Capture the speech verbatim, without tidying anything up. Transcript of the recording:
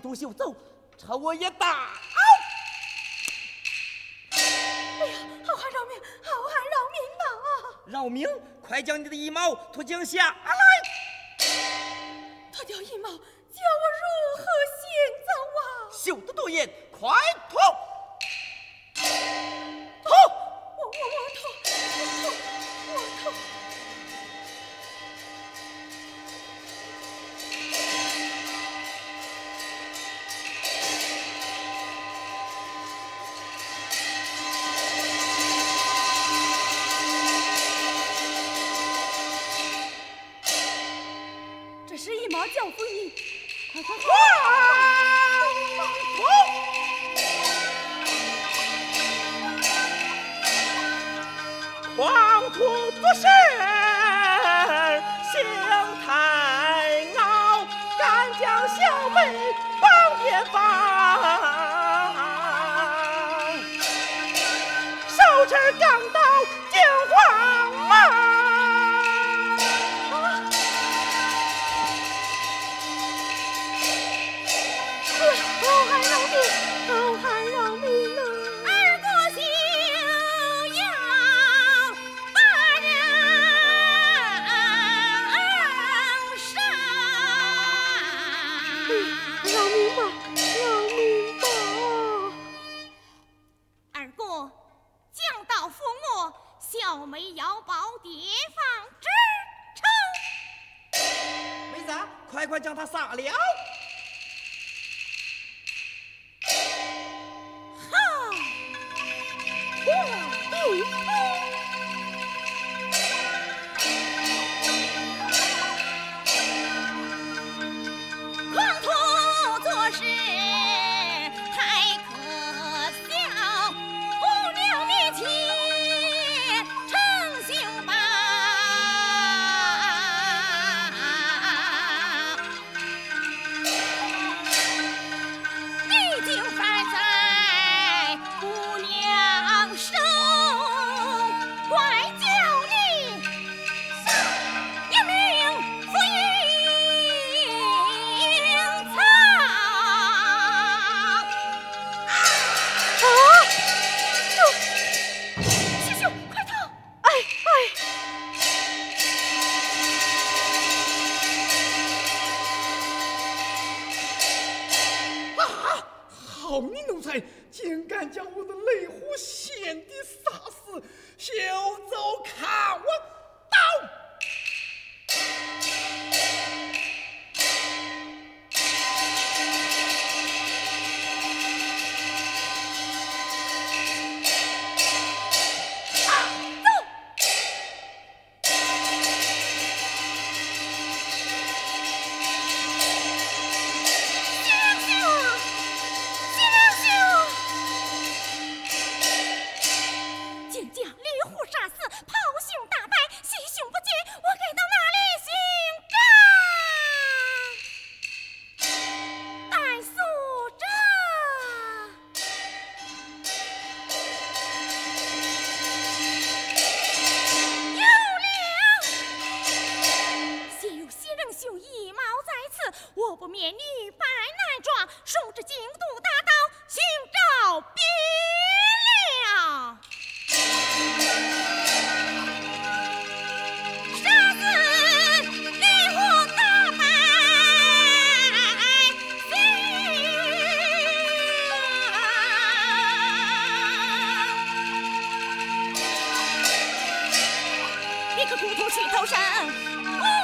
动袖走，朝我也打！ 哎呀，好汉饶命，好汉饶命啊！ 饶命！快将你的衣帽脱将下来！ 脱掉衣帽，叫我如何行走啊？ 袖的多严，快脱！脱！ 我我我脱，我脱，我脱。这是一毛教父你，快快快！ 黄土作事，邢太傲，敢将小妹绑边房，手持钢刀惊慌忙。 好汉饶命，好汉饶命啊！ 二国休要把人杀。 饶命吧，饶命吧！ 二哥将到覆没，小妹要报爹房之仇。 妹子，快快将他杀了！ 好， 对狂徒做事太可笑，不了面前成兄吧。已经犯在姑娘手，怪叫你一命赴阴曹。 啊！师兄，快逃！哎哎！ 啊！好你奴才，竟敢将我的雷虎贤弟杀死！休走看我刀！ 竟将李虎杀死，袍兄大败，心胸不坚，我该到哪里寻找？但素着有了，现有袭人秀一毛在此，我不免女扮男装，顺着京都大道寻找别了。杀死李虎大败一个骨头去头生。